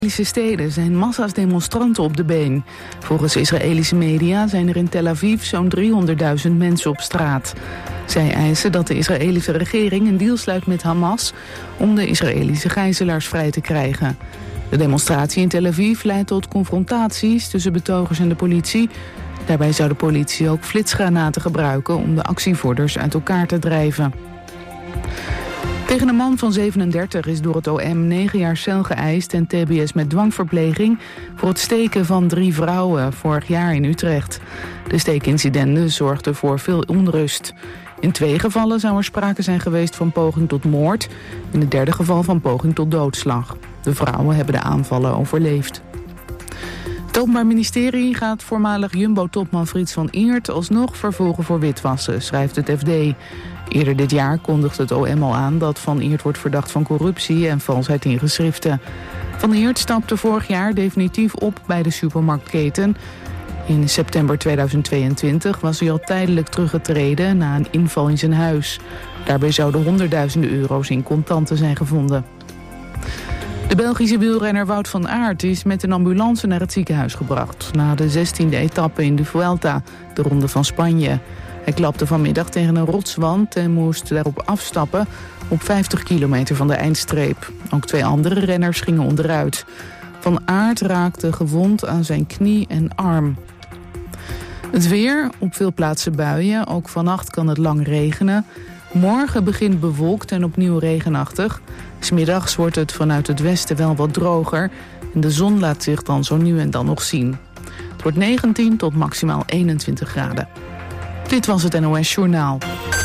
Israëlische steden zijn massa's demonstranten op de been. Volgens Israëlische media zijn er in Tel Aviv zo'n 300.000 mensen op straat. Zij eisen dat de Israëlische regering een deal sluit met Hamas om de Israëlische gijzelaars vrij te krijgen. De demonstratie in Tel Aviv leidt tot confrontaties tussen betogers en de politie. Daarbij zou de politie ook flitsgranaten gebruiken om de actievoerders uit elkaar te drijven. Tegen een man van 37 is door het OM 9 jaar cel geëist en tbs met dwangverpleging voor het steken van 3 vrouwen vorig jaar in Utrecht. De steekincidenten zorgden voor veel onrust. In 2 gevallen zou er sprake zijn geweest van poging tot moord. In het 3e geval van poging tot doodslag. De vrouwen hebben de aanvallen overleefd. Het Openbaar Ministerie gaat voormalig Jumbo-topman Frits van Eert alsnog vervolgen voor witwassen, schrijft het FD. Eerder dit jaar kondigde het OM al aan dat Van Eert wordt verdacht van corruptie en valsheid in geschriften. Van Eert stapte vorig jaar definitief op bij de supermarktketen. In september 2022 was hij al tijdelijk teruggetreden na een inval in zijn huis. Daarbij zouden honderdduizenden euro's in contanten zijn gevonden. De Belgische wielrenner Wout van Aert is met een ambulance naar het ziekenhuis gebracht na de 16e etappe in de Vuelta, de Ronde van Spanje. Hij klapte vanmiddag tegen een rotswand en moest daarop afstappen op 50 kilometer van de eindstreep. Ook 2 andere renners gingen onderuit. Van Aert raakte gewond aan zijn knie en arm. Het weer, op veel plaatsen buien, ook vannacht kan het lang regenen. Morgen begint bewolkt en opnieuw regenachtig. 'S Middags wordt het vanuit het westen wel wat droger en de zon laat zich dan zo nu en dan nog zien. Het wordt 19 tot maximaal 21 graden. Dit was het NOS Journaal.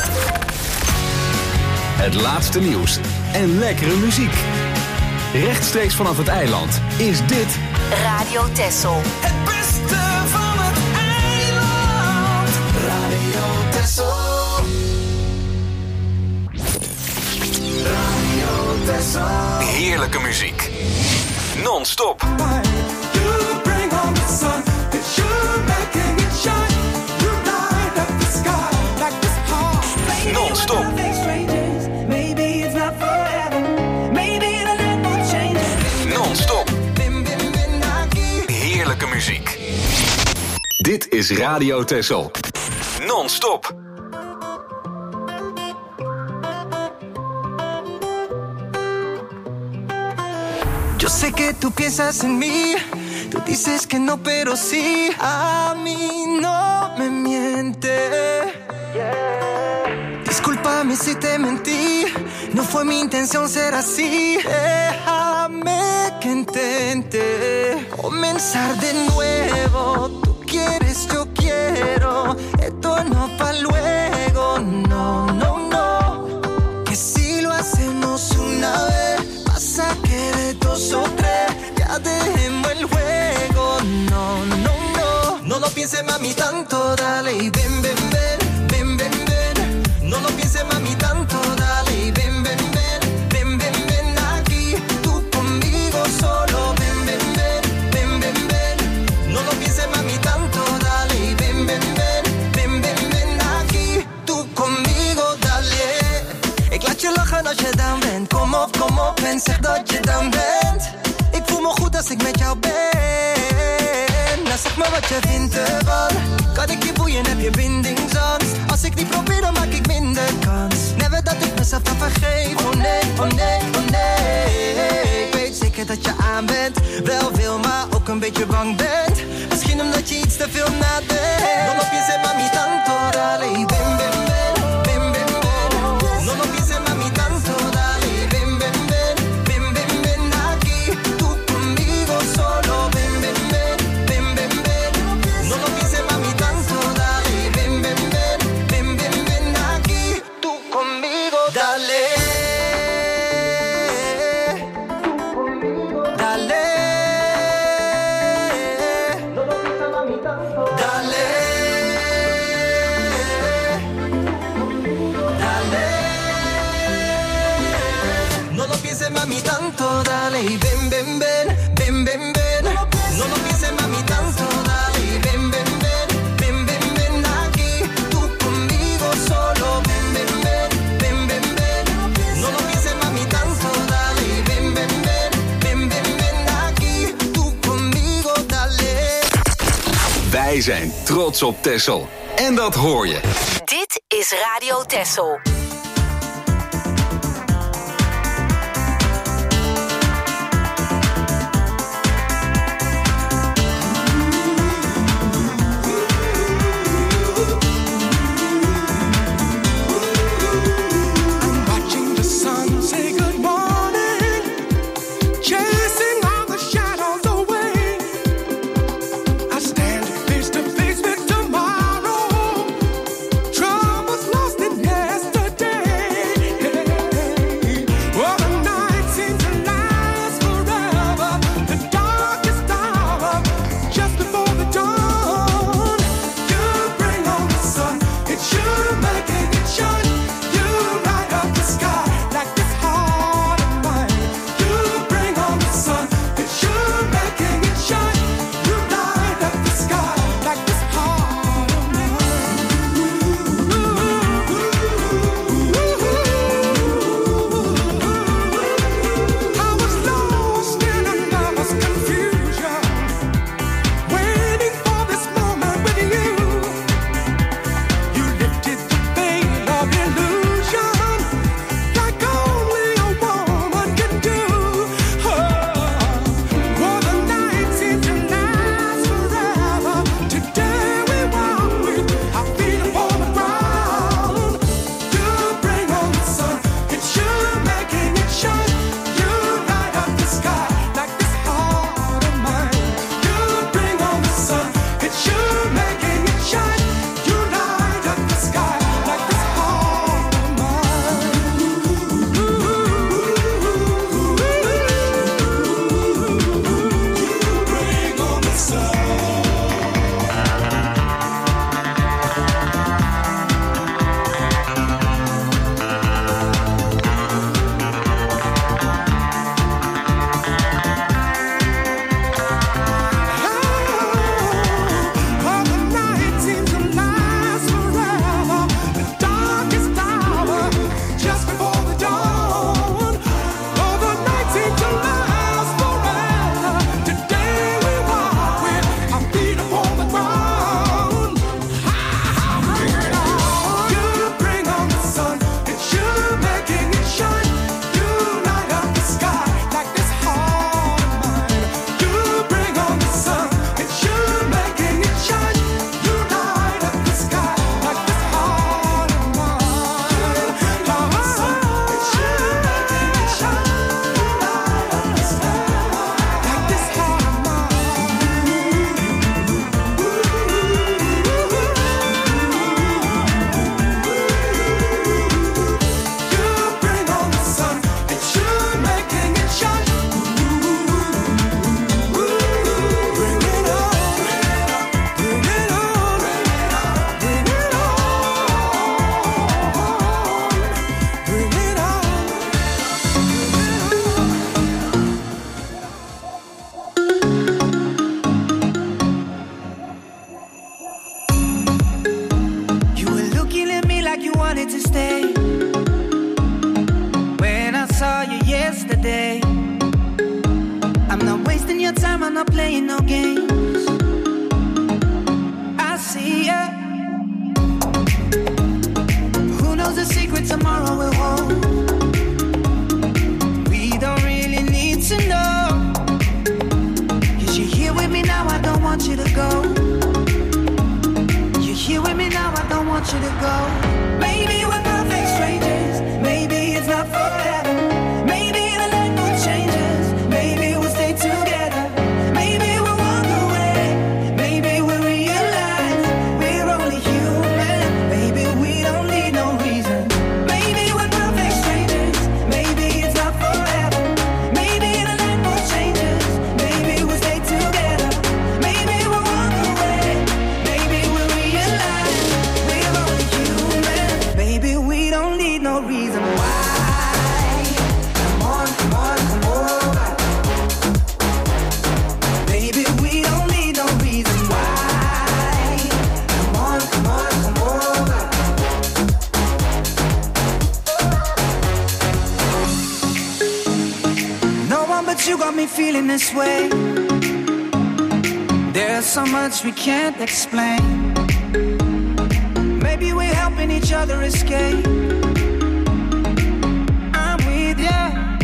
Het laatste nieuws en lekkere muziek. Rechtstreeks vanaf het eiland is dit Radio Texel. Het beste van het eiland. Radio Texel. Radio Texel. heerlijke muziek. Non-stop. You bring on the sun, 'cause you're making it shine. You light up the sky like this heart. Non-stop. Maybe it's not forever. Maybe the night will change. Non-stop. Heerlijke muziek. Dit is Radio Texel. Non-stop. Yo sé que tú piensas en mí, tú dices que no, pero sí, a mí no me miente. Discúlpame si te mentí, no fue mi intención ser así. Déjame que intente comenzar de nuevo. Tú quieres, yo quiero, esto no pa' luego, no, no, no. Que si lo hacemos una vez, pasa que de 2 o 3 ya dejemos el juego. No, no, no. No lo pienses, mami, tanto, dale y ven, ven, ven, ven, ven, ven. No lo pienses, mami, tanto, dale y ven, ven, ven, ven, ven, ven aquí. Tú conmigo solo, ven, ven, ven, ven, ven, ven. No lo pienses, mami, tanto, dale y ven, ven, ven, ven, ven, ven aquí. Tú conmigo, dale. Ik laat je lachen als je down bent. Kom op en zeg dat je down bent. Ik voel me goed als ik met jou ben. Nou zeg maar wat je vindt ervan. Kan ik je boeien, heb je bindingsangst. Als ik niet probeer, dan maak ik minder kans. Never dat ik mezelf dan vergeef. Oh nee, oh nee, oh nee. Ik weet zeker dat je aan bent. Wel veel, maar ook een beetje bang bent. Misschien omdat je iets te veel nadenkt. No lo pienses, mami, tanto, dale y ven, ven, ven, ven, ven, ven. No lo pienses, mami, tanto, dale y ven, ven, ven, ven, ven, ven aquí. Tú conmigo solo, ven, ven, ven, ven, ven, ven. No lo pienses, mami, tanto, dale y ven, ven, ven, ven, ven, ven aquí. Tú conmigo, dale. Dale. No lo pienses, mami, tanto. Dale. Dale. Wij zijn trots op Texel. En dat hoor je. Dit is Radio Texel. You got me feeling this way. There's so much we can't explain. Maybe we're helping each other escape. I'm with you.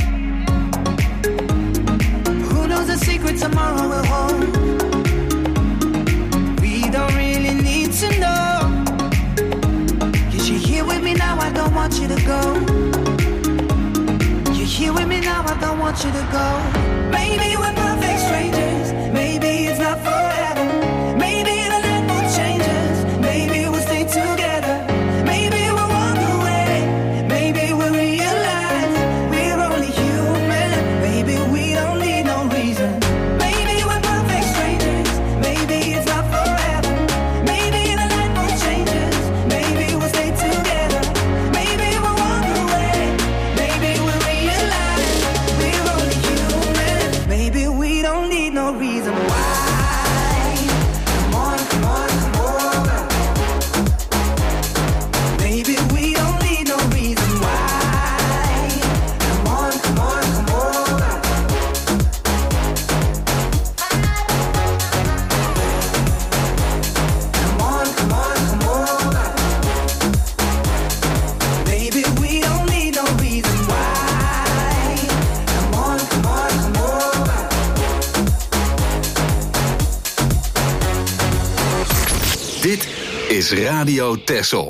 Who knows the secret tomorrow will hold? We don't really need to know. 'Cause you're here with me now, I don't want you to go. You're here with me now, I don't want you to go. Maybe we're perfect strangers. Maybe it's not forever. Maybe the night will change us. Maybe we'll stay together. Maybe we'll walk away. Maybe we'll realize we're only human. Maybe we don't need no reason. Maybe we're perfect strangers. Maybe it's not forever. Maybe the night will change us. Maybe we'll stay together. Maybe we'll walk away. Maybe we'll realize we're only human. Maybe we don't need no reason why. Come on, come on, come over. Maybe we don't need no reason why. Come on, come on, come over. Come on, come on, come over. Maybe we don't need no reason why. Come on, come on, come over. Dit is Radio Texel.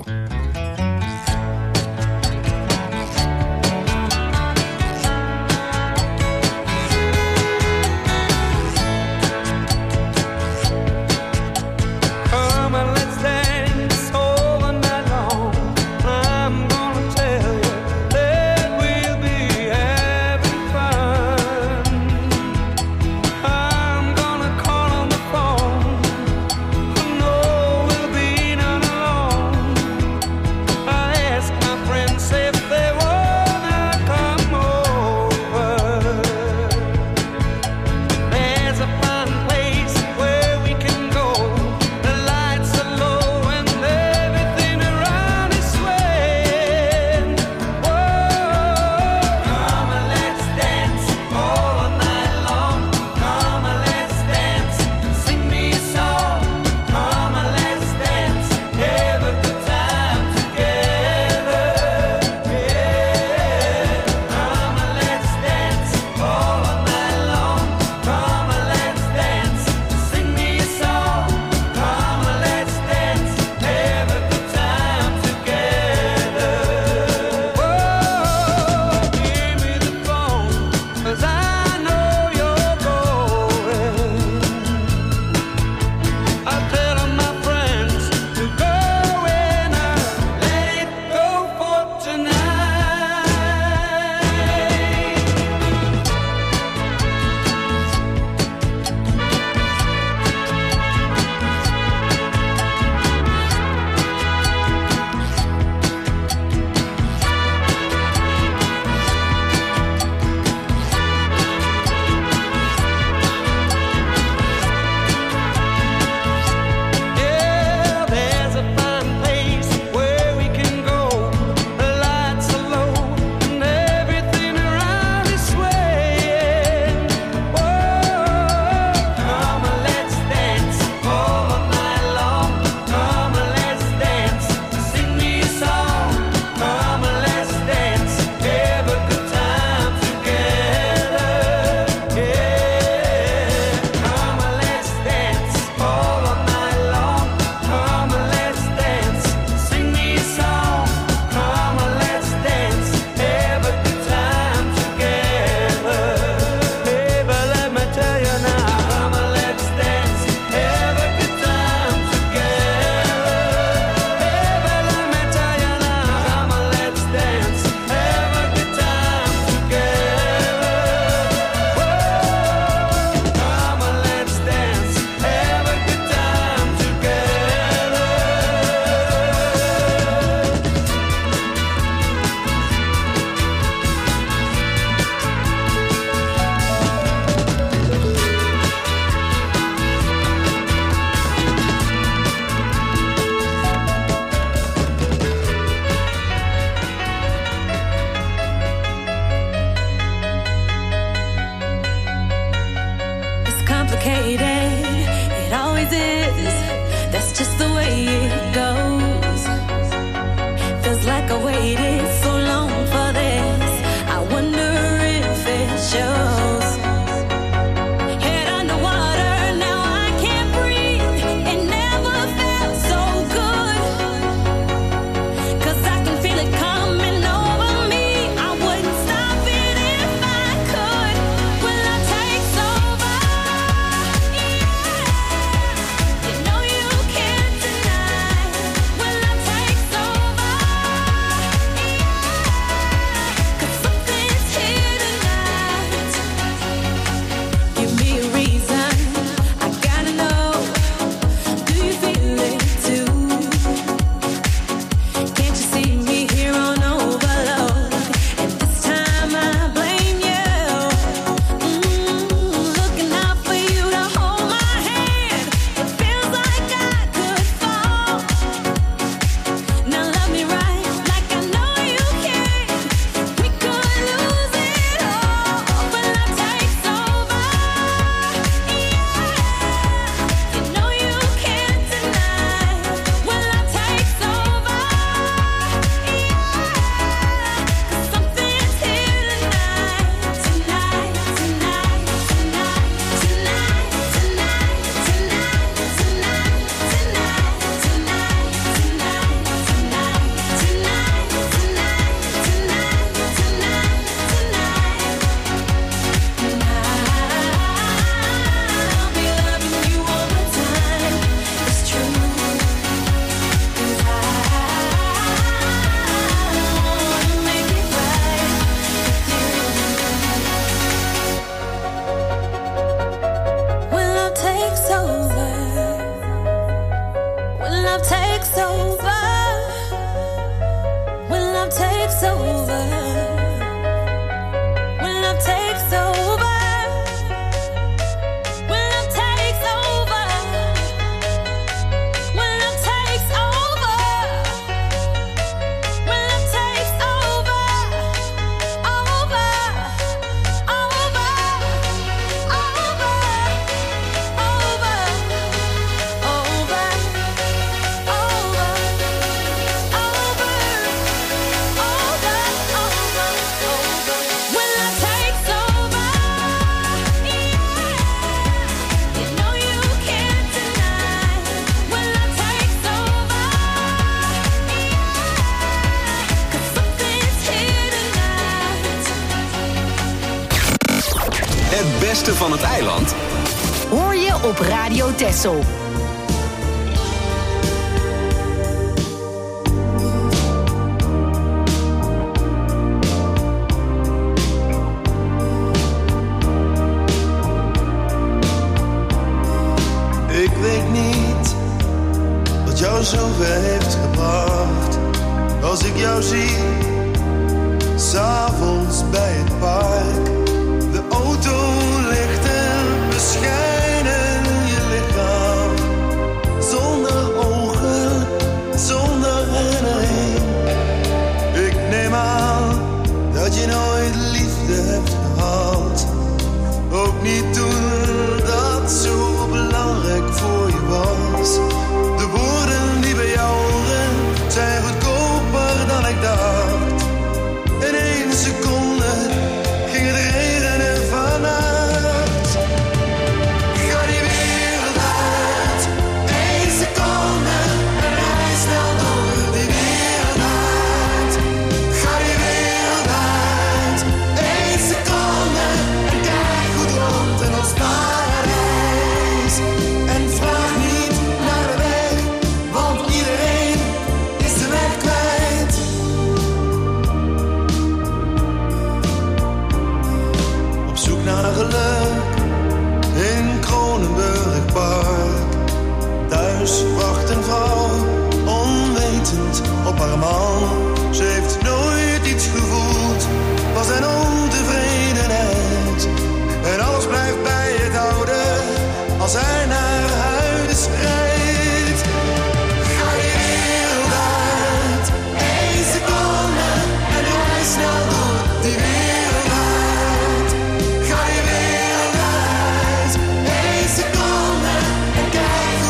Come and let's dance all the night long. I'm gonna tell you that we'll be having fun. I'm gonna call on the phone. No, we'll be not alone. I asked my friends if they wanna come over. There's a fun place where we can go. The lights are low and everything around is swaying. Whoa, come and let's dance all night long. Come and let's dance, sing me a song. Come and let's dance, have a good time together. Yeah, come and let's dance all night long. Come and let's dance, sing me a song. Come and let's dance, have a good time together. Whoa, give me the phone, 'cause I know you're going. I'll tell all my friends to go and let it go for tonight. Yeah, there's a fine place where we can go. The lights are low and everything around is swaying. Whoa, come and let's dance all night long. Come and let's dance, sing me a song. Come and let's dance, have a good time together. Yeah, come and let's dance all night long. Come and let's dance, sing me a song. Come and let's dance, have a good time together. Baby, let me tell you now. Come and let's dance, have a good time together. Baby, let me tell you now. Come and let's dance, have a good time together. Whoa, come and let's dance, have a good time together. It's complicated. It noises. That's just the way it goes. Feels like I waited so long for this. I wonder if it shows. Head underwater, now I can't breathe. It never felt so good. 'Cause I can feel it coming over me. I wouldn't stop it if I could. Will love takes over? Yeah. You know you can't deny. Will love takes over? Yeah. 'Cause something's here tonight. Give me a reason, I gotta know. Do you feel it too? Can't you see me here on overload? And this time I blame you. Looking out for you to hold my hand. It feels like I could fall. Now love me right, like I know you can. We could lose it all, but love takes over. Yeah, you know you can't deny. When love takes over, yeah, 'cause something's here tonight, tonight, tonight, tonight, tonight, tonight, tonight, tonight, tonight, I'll be loving you all the time. It's true, 'cause I wanna make it right with you. When love takes over, when love takes over, when love takes over, when love takes over, when love takes over, when love takes over, when love takes over, over, over, over, over, over, when love takes over, yeah, you know you can't deny. When love takes over, yeah, 'cause something's here tonight. Het beste van het eiland Hoor je op Radio Texel. Ik weet niet wat jou zover heeft gebracht. Als ik jou zie, 's avonds bij het park. De autolichten beschijnen je lichaam. Zonder ogen, zonder herinnering. Ik neem aan dat je nooit liefde hebt gehad. Ook niet toen dat zo belangrijk voor je was. De woorden die bij jou horen zijn goedkoper dan ik dacht. In 1 seconde ging het regenen vannacht. Ga die wereld uit, 1 seconde en rij snel door die wereld uit. Ga die wereld uit, 1 seconde en kijk goed rond in ons paradijs. En vraag niet naar de weg, want iedereen is de weg kwijt. Op zoek naar geluk in Kronenburg Park. Thuis wacht een vrouw, onwetend op haar man. Ze heeft nooit iets gevoeld, was een ontevredenheid. En alles blijft bij het oude, als hij naar huis rijdt. Ga je wereld uit, 1 seconde en rij snel door die wereld uit. Ga je wereld uit, 1 seconde en kijk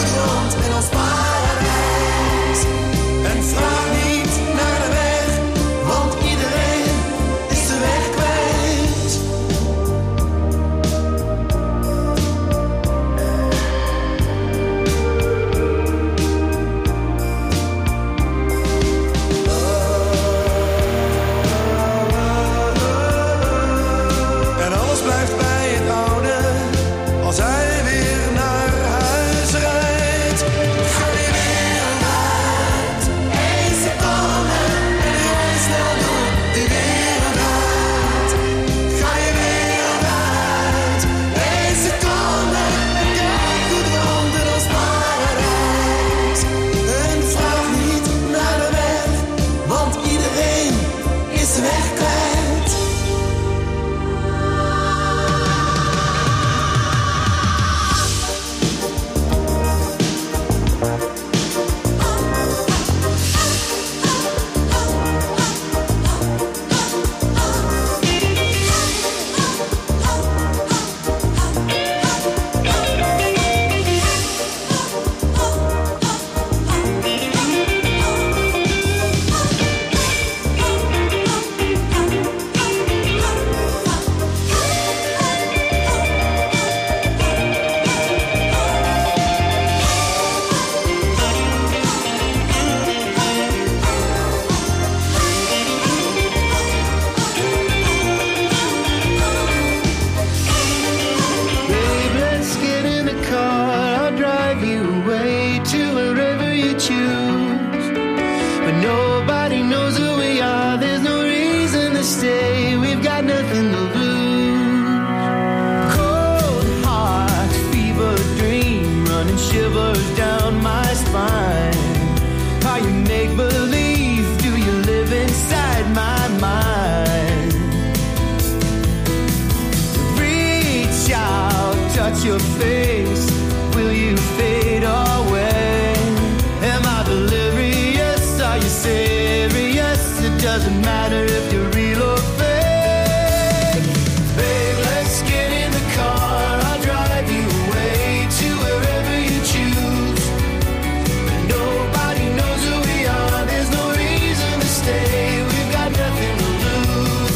at your face, will you fade away? Am I delirious? Are you serious? It doesn't matter if you're real or fake. Babe, let's get in the car. I'll drive you away to wherever you choose. Nobody knows who we are. There's no reason to stay. We've got nothing to lose.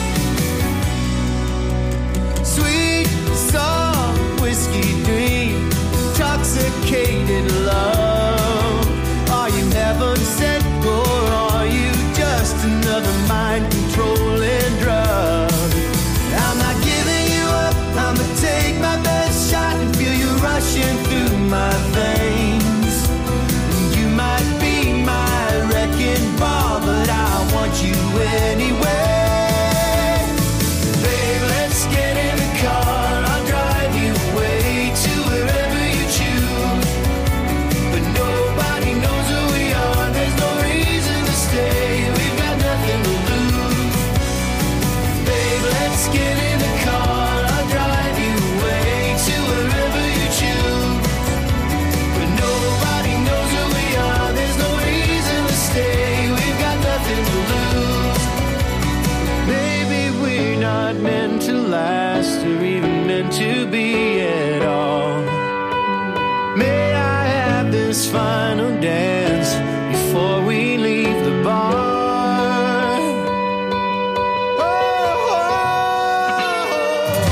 Sweet, soft, whiskey dream, intoxicated love. Are you heaven sent or are you just another mind-controlling drug? I'm not giving you up. I'ma take my best shot and feel you rushing through my veins. You might be my wrecking ball, but I want you anyway. Babe, let's get in the car. I'll drive you away to wherever you choose. But nobody knows who we are. There's no reason to stay. We've got nothing to lose. Babe, let's get in the car. I'll drive you away to wherever you choose. But nobody knows who we are. There's no reason to stay. We've got nothing to lose. Maybe we're not meant to last or even meant to be at all. May I have this final dance before we leave the bar? Oh, oh, oh.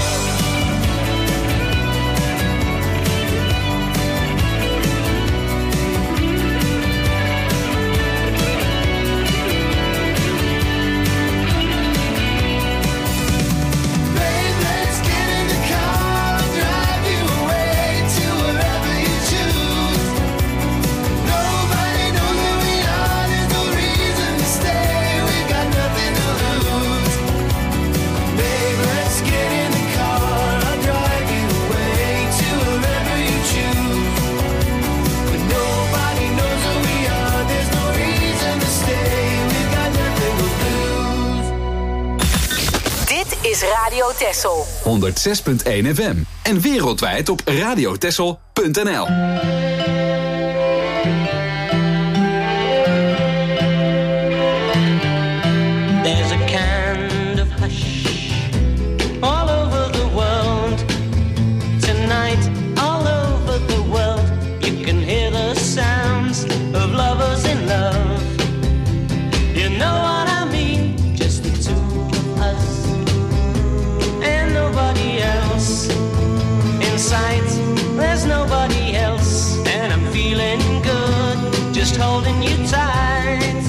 Babe, let's get in the car. I'll drive you away to wherever you choose. Nobody knows who we are. There's no reason to stay. We've got nothing to lose. Babe, let's get in the car. I'll drive you away to wherever you choose. But nobody knows who we are. There's no reason to stay. We've got nothing to lose. Dit is Radio Texel. 106.1 FM. En wereldwijd op radiotessel.nl. There's a kind of hush all over the world. Tonight, all over the world, you can hear the sounds of lovers in love. You know what I mean? Just the two of us and nobody else. In sight, there's nobody else, and I'm feeling good, just holding you tight.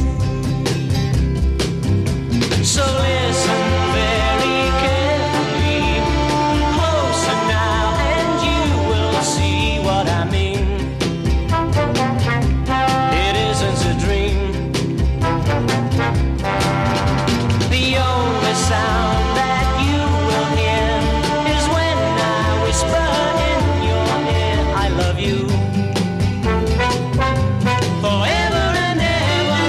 So listen very carefully, closer now, and you will see what I mean. It isn't a dream. The only sound that you will hear is when I whisper in your ear, I love you. Forever and ever.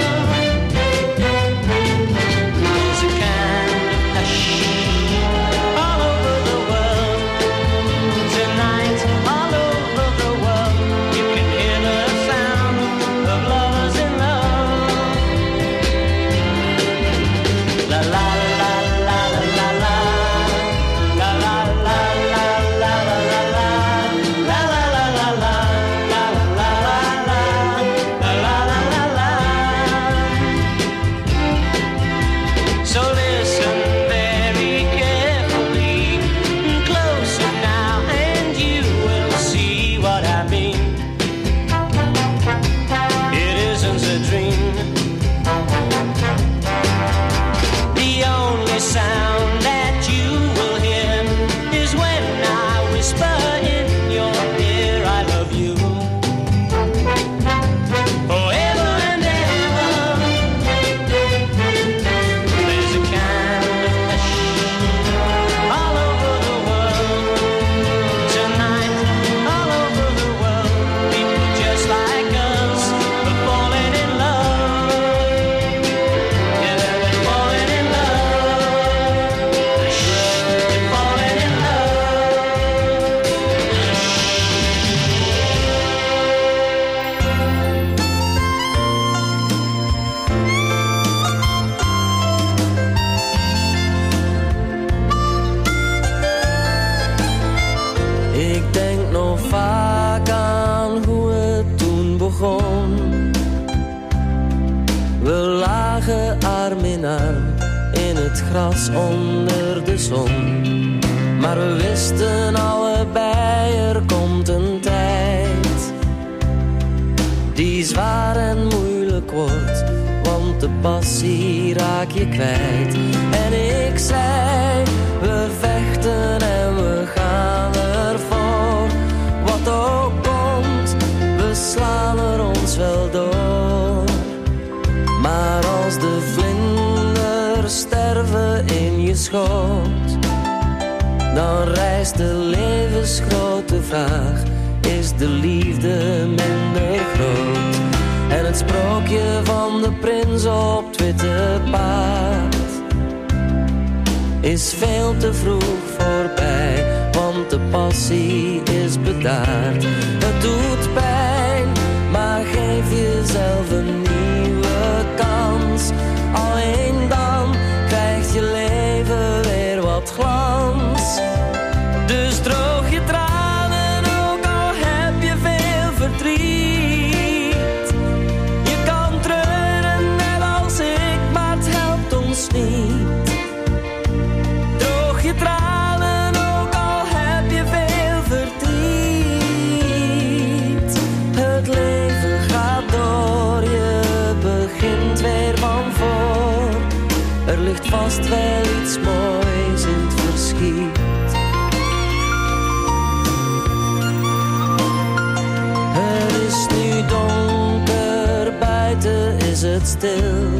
There's a kind of hush all over the world. Tonight, all over the world, you can hear the sound of lovers in love. La la la la la la la. La la la la la la la la. La la la la la. La la la la. La la la la la. So listen very carefully, closer now, and you will see what I mean. It isn't a dream. The only sound that you will hear is when I whisper in your ear, I love you. Forever and ever. There's a kind of hush all over the world. Tonight, all over the world, begon. We lagen arm in arm in het gras onder de zon. Maar we wisten allebei, er komt een tijd die zwaar en moeilijk wordt, want de passie raak je kwijt. En ik zei, we vechten en we gaan ervoor. Wat ook komt, we slaan er ons wel door. Maar als de vlinders sterven in je schoot, dan rijst de levensgrote vraag, is de liefde minder groot? En het sprookje van de prins op het witte paard is veel te vroeg voorbij, want de passie is bedaard. Het doet pijn, maar geef jezelf een nieuwe kans. Alleen dan krijgt je leven weer wat glans. Dus droog je tranen, ook al heb je veel verdriet. Je kan treuren net als ik, maar het helpt ons niet. Droog je tranen, ook al heb je veel verdriet. Het leven gaat door, je begint weer van voor. Er ligt vast wel iets moois in het verschiet. Het is nu donker, buiten is het stil.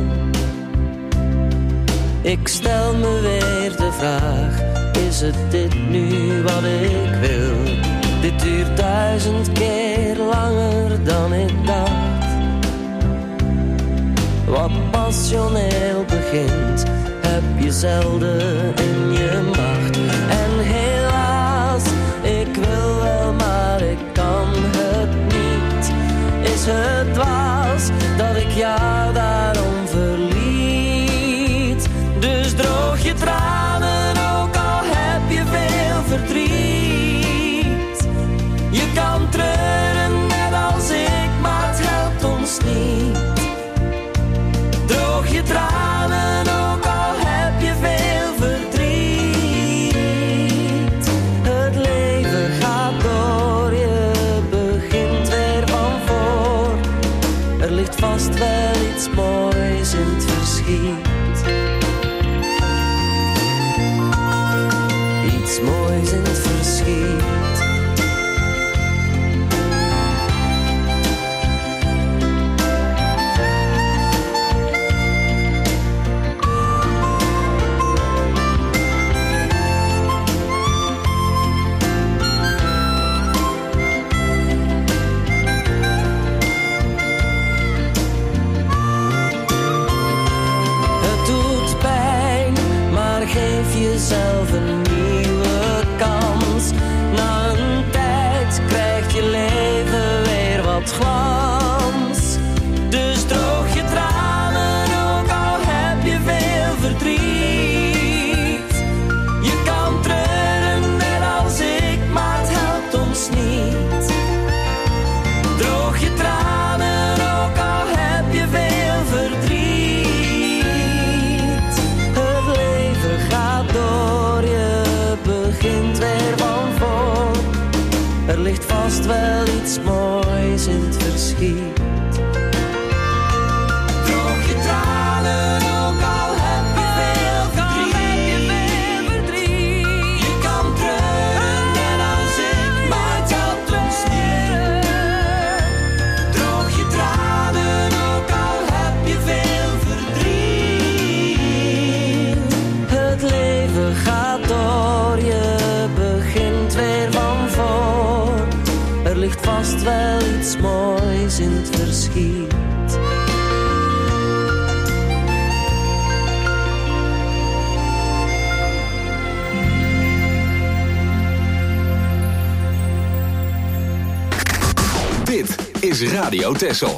Ik stel me weer de vraag, is het dit nu wat ik wil? Dit duurt 1000 keer langer dan ik dacht. Wat passioneel begint, heb je zelden in je macht. En helaas, ik wil wel, maar ik kan het niet. Is het dwaas dat ik jou daarom verliet? Dus droog je tranen, ook al heb je veel verdriet. Je kan treuren net als ik, maar het helpt ons niet. Droog je tranen, ook al heb je veel verdriet. Het leven gaat door, je begint weer van voor. Er ligt vast wel iets moois in het verschiet. Iets moois in het verschiet. Jezelf een nieuwe kans. Na een tijd krijgt je leven weer wat glans. Dus droog je tranen, ook al heb je veel verdriet. Je kan treuren net als ik, maar het helpt ons niet. Droog je tranen, ook al heb je veel verdriet. Door, je begint weer van voor. Er ligt vast wel iets moois in het verschiet. Droog je tranen, ook al heb je veel verdriet. Je kan treuren net als ik, maar het helpt ons niet. Droog je tranen, ook al heb je veel verdriet. Het leven gaat door, je begint weer van voor. Er ligt vast wel iets moois in het verschiet. Dit is Radio Texel.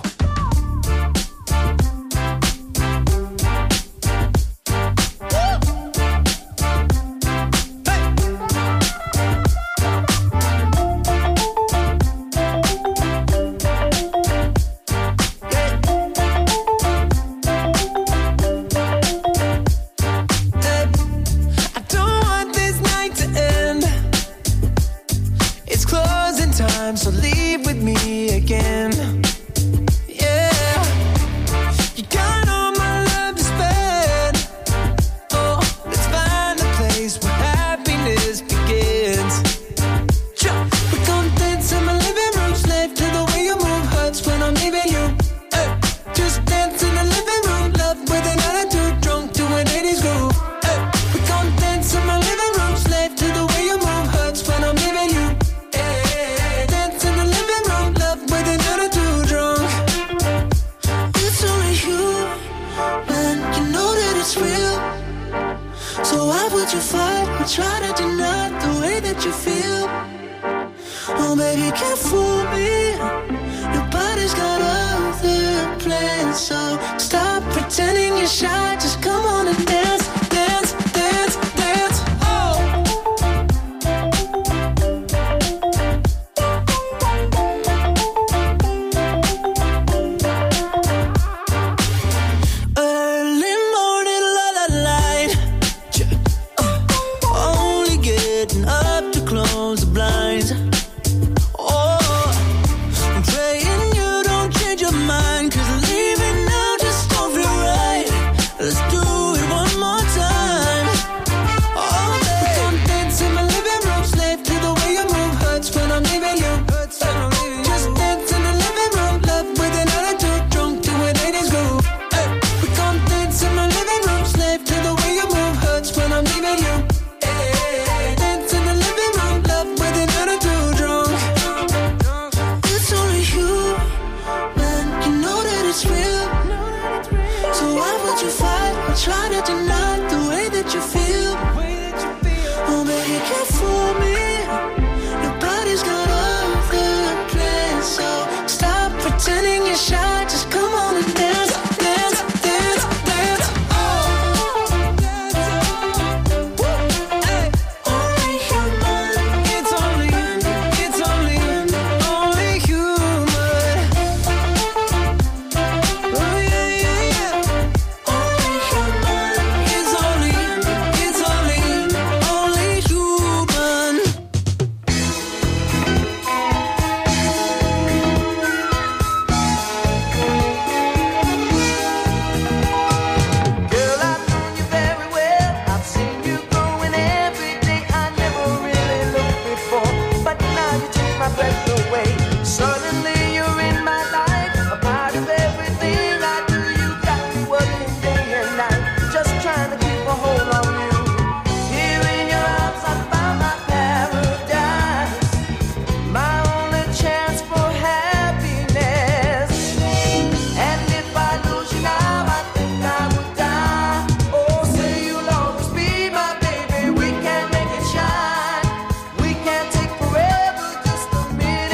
time, so leave with me again. Yeah, you got all my love to spend. Oh, let's find a place where happiness begins. We're gonna dance in my living room, slave to the way you move, hurts when I'm leaving you. Just dance in the living room, love with an attitude, drunk to an 80s groove. We're gonna dance in my living room, slave to the way you move, hurts when I'm leaving you. Dance in the living room, love with an attitude, drunk. It's only you, man, you know that it's real. So why would you fight or try to deny the way that you feel? Oh baby, you can't fool me. Nobody's got other plans, so stop pretending you're shy. Just come on and dance, dance, dance, dance. Oh. Early morning, la la light. Only getting up to close the blinds. Oh, I'm praying you don't change your mind, 'cause leaving now just don't feel right. Let's do it one more time. Oh, baby, come dance in my living room, slave to the way you move, hurts when I'm leaving you. Just dance in the living room, love with an attitude, drunk to an 80s groove. We come dance in my living room, slave to the way you move, hurts when I'm leaving you. Dance in the living room, love with an attitude, drunk. It's only you, man, you know that it's real. So why would you fight or try to deny the way that you feel? Oh baby, you can't fool me. Nobody's got other plans, so stop pretending you're shy. Just come on and dance, dance, dance, dance. Oh, only human. It's only human. Oh yeah, yeah, yeah. Only human. It's only human. Girl, I've known you very well. I've seen you growing every day. I never really looked before, but now you take my breath away. Suddenly you're in my life, a part of everything I do. You got me working day and night, just trying to keep a hold on you. Here in your arms I found my paradise, my only chance for happiness. And if I lose you now, I think I would die. Oh, say you'll always be my baby. We can make it shine. We can take forever, just a minute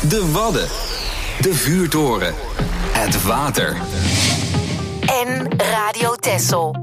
De Wadden. De vuurtoren. Het water. En Radio Texel.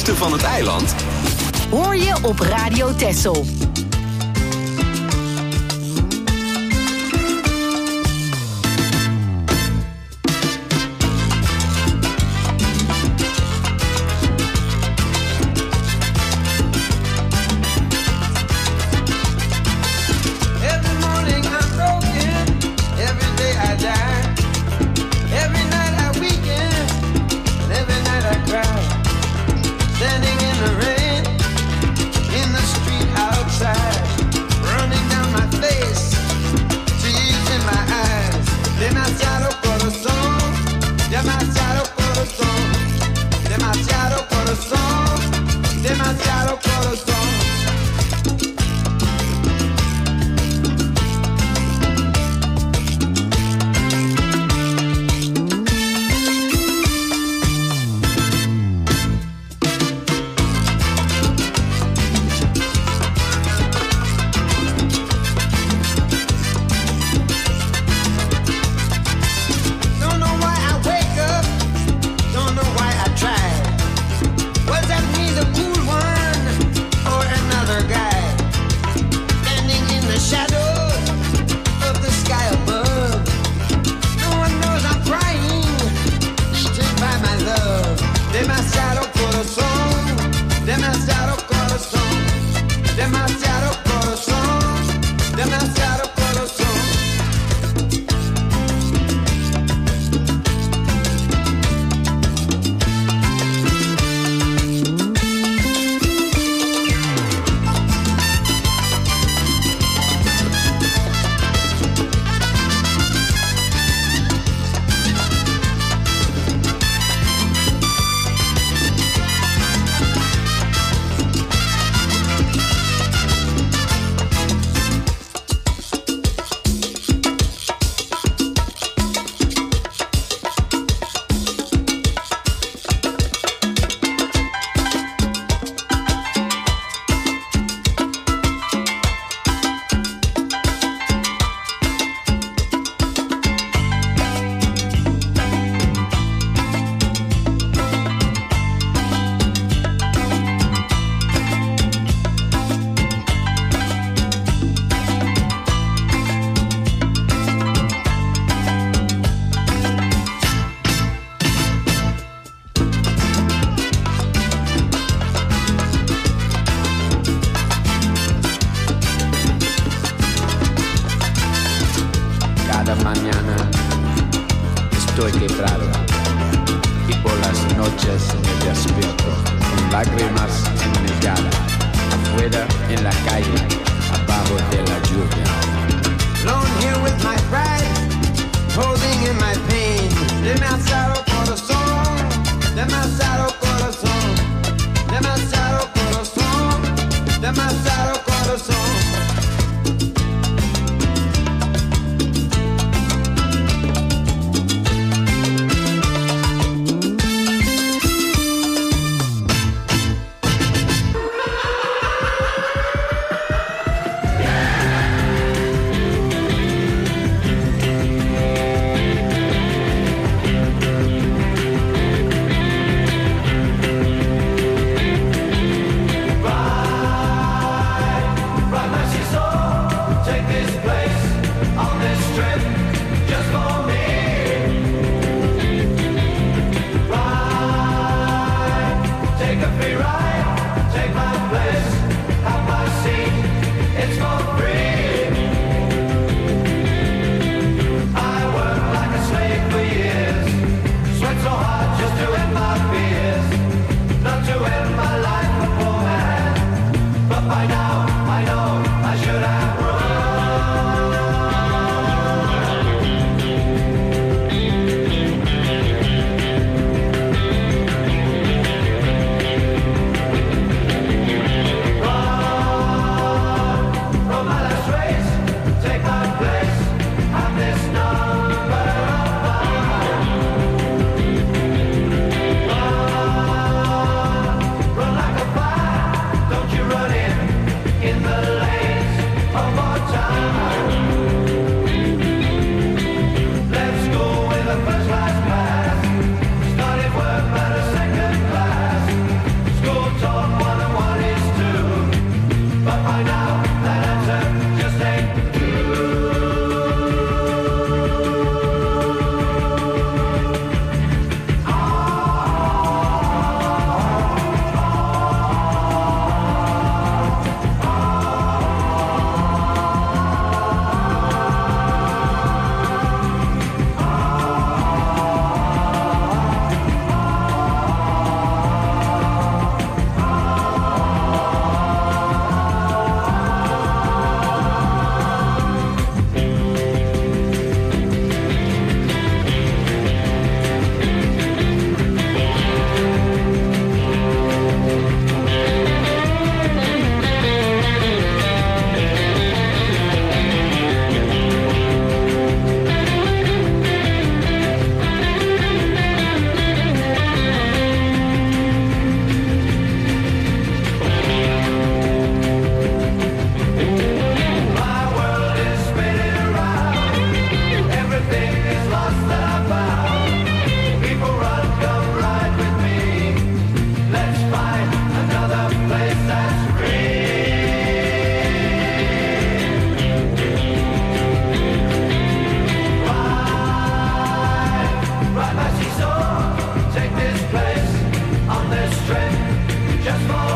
beste van het eiland? Hoor je op Radio Texel.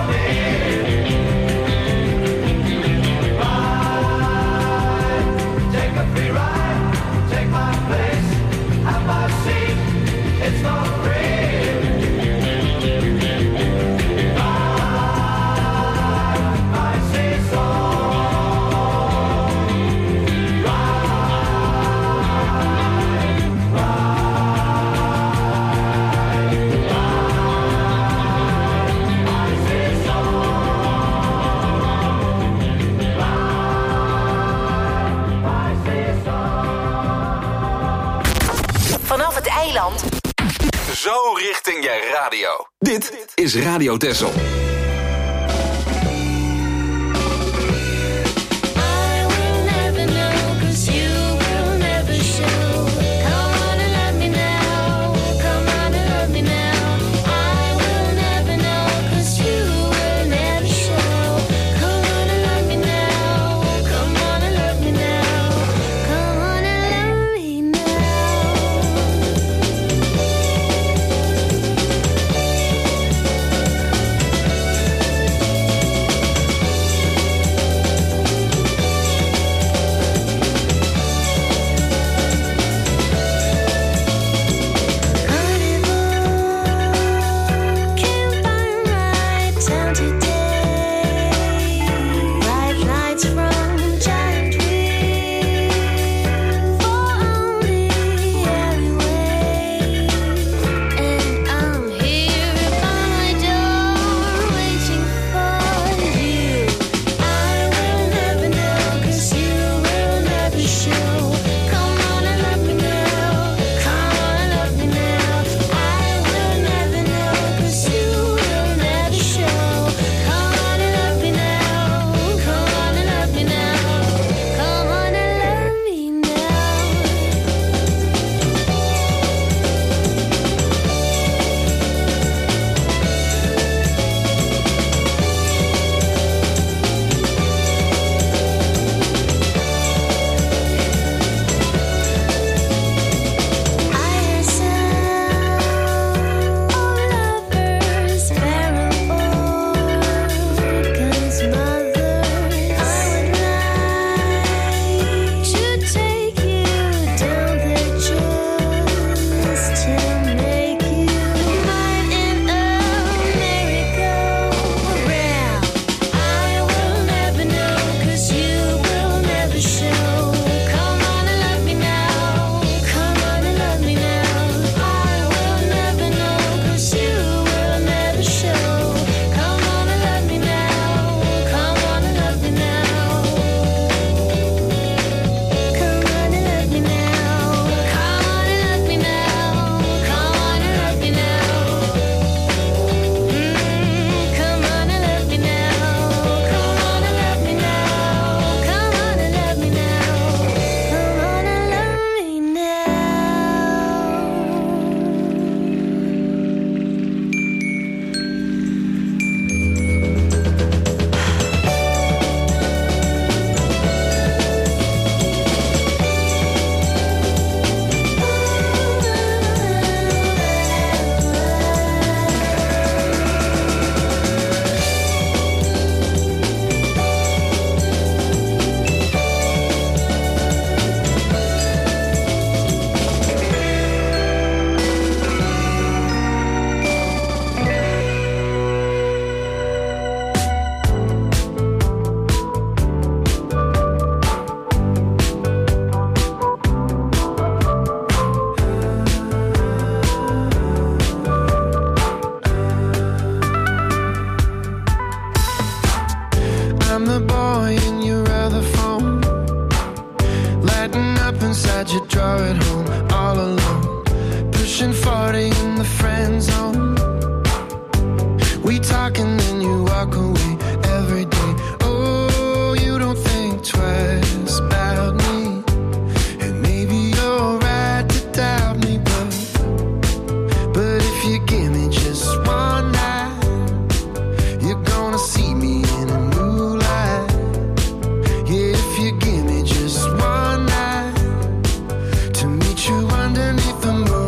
Zo richting je radio. Dit is Radio Texel.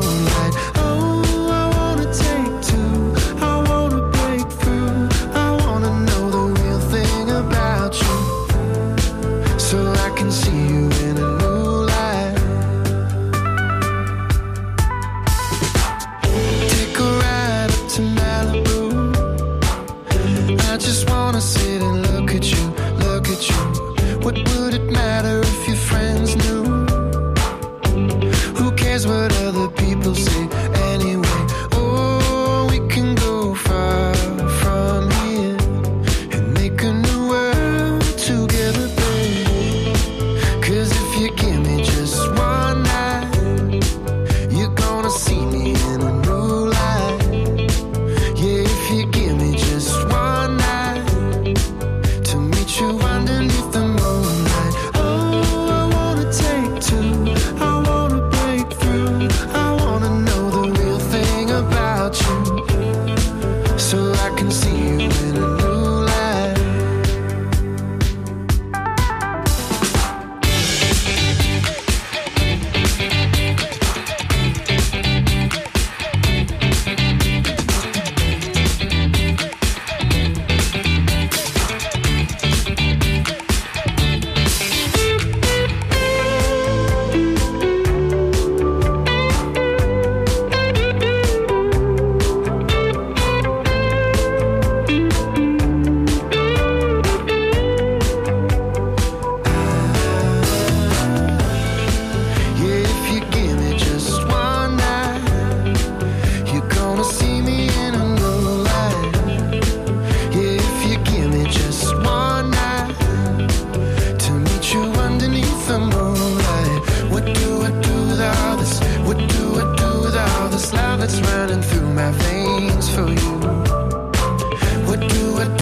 I wanna wanna sit and look at you, look at you. What would it matter